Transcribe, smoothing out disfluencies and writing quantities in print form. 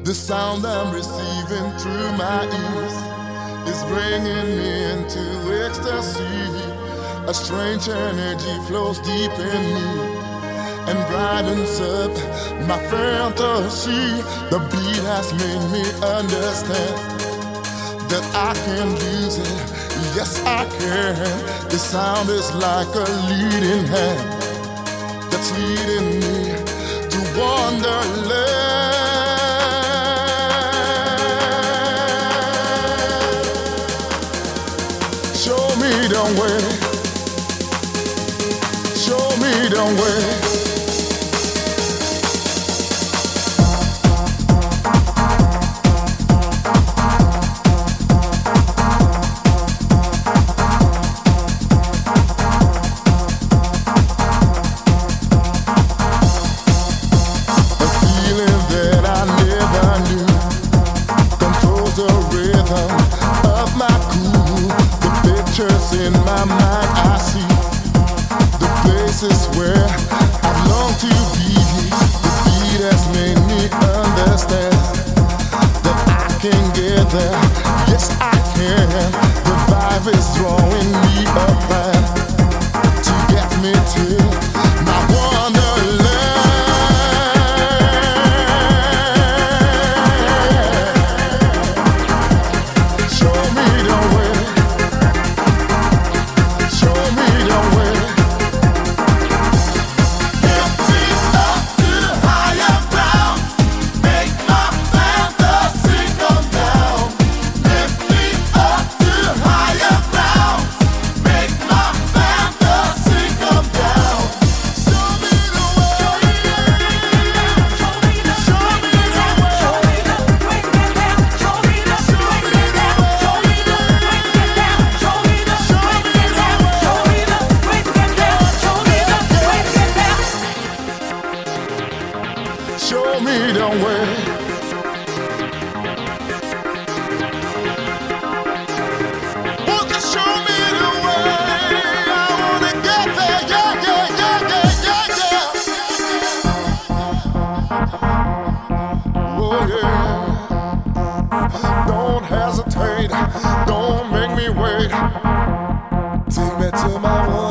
The sound I'm receiving through my ears is bringing me into ecstasy. A strange energy flows deep in me and brightens up my fantasy. The beat has made me understand that I can use it. Yes, I can. The sound is like a leading hand that's leading me to wonderland. Show me the way. Show me the way. In my mind I see the places where I long to be. The beat has made me understand that I can get there. Yes, I can. The vibe is drawing me around to get me to my wonderland. Show me the way. Show me the way. Won't you show me the way? I wanna get there, yeah, yeah, yeah, yeah, yeah, yeah. Oh yeah. Don't hesitate. Don't make me wait. Take me to my world.